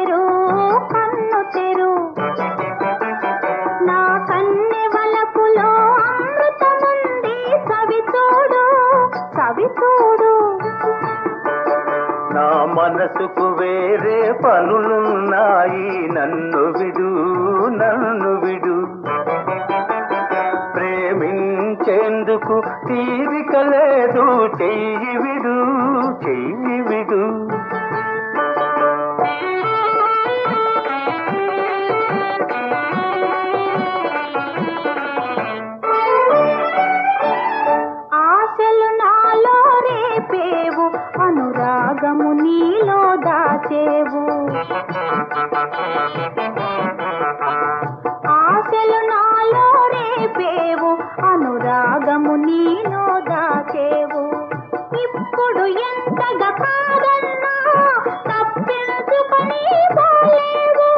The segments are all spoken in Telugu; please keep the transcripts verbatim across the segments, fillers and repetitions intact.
తెరు కన్ను తెరు నా కన్నె వలపులో అమృతముంది సవి చూడు సవి చూడు నా మనసుకు వేరే పనులున్నాయి నన్ను విడు నన్ను విడు ప్రేమించేందుకు తీరిక లేదు చెయ్యి విడు చెయ్యి విడు ఆశలు నాలో రేపేవు అనురాగము నీలో దాచేవు ఆశలు నాలో రేపేవు అనురాగము నీలో దాచేవు ఇప్పుడు ఎంతగా కాదన్నా తప్పించుకొని పోలేవు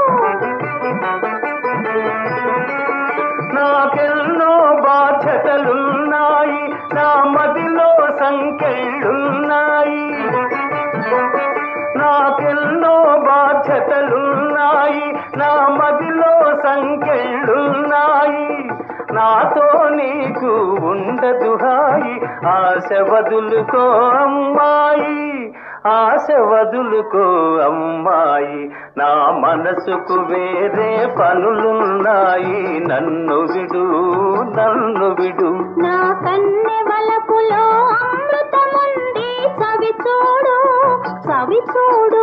నాకెన్నో బాధ్యతలున్నాయి నా మదిలో సంఖ్యలున్నాయి నాకెన్నో బాధ్యతలున్నాయి నా మదిలో సంఖ్యలున్నాయి నాతో నీకు ఉండదు హాయి ఆశ వదులుకో అమ్మాయి ఆశ వదులుకో అమ్మాయి నా మనసుకు వేరే పనులున్నాయి నన్ను విడు నన్ను విడు నా కన్నె వలపులో అమృతముంది సవి చూడు సవి చూడు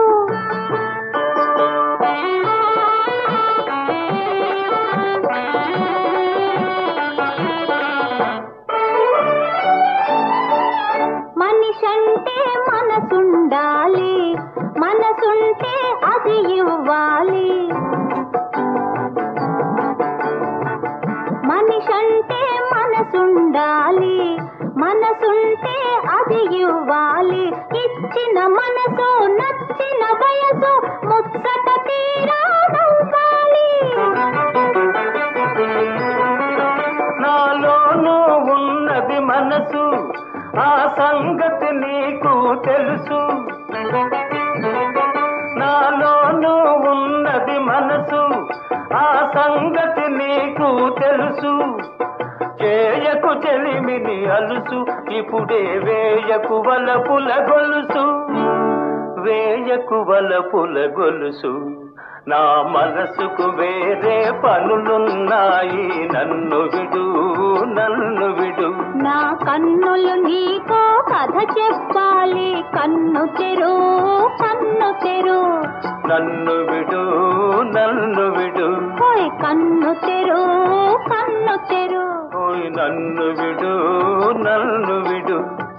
మనిషంటే మనసుండాలి మనసుంటే అది ఇవ్వాలి మనిషంటే మనసుండాలి మనసుంటే అది ఇవ్వాలి ఇచ్చిన మనసు నచ్చిన వయసు ముచ్చట తీరా నవ్వాలి నాలోనూ ఉన్నది మనసు ఆ సంగతి నీకు తెలుసు నాలోనూ ఉన్నది మనసు ఆ సంగతి నీకు తెలుసు చేయకు చెలిమిని అలుసు ఇప్పుడే వేయకు వలపుల గొలుసు వేయకు వలపుల గొలుసు నా మనసుకు వేరే పనులున్నాయి నన్ను విడు నన్ను విడు నా కన్నులు నీకో కథ చెప్పాలి కన్ను తెరు కన్ను తెరు నన్ను విడు నన్ను విడు ఓయ్ కన్ను తెరు కన్ను తెరు ఓయ్ నన్ను విడు నన్ను విడు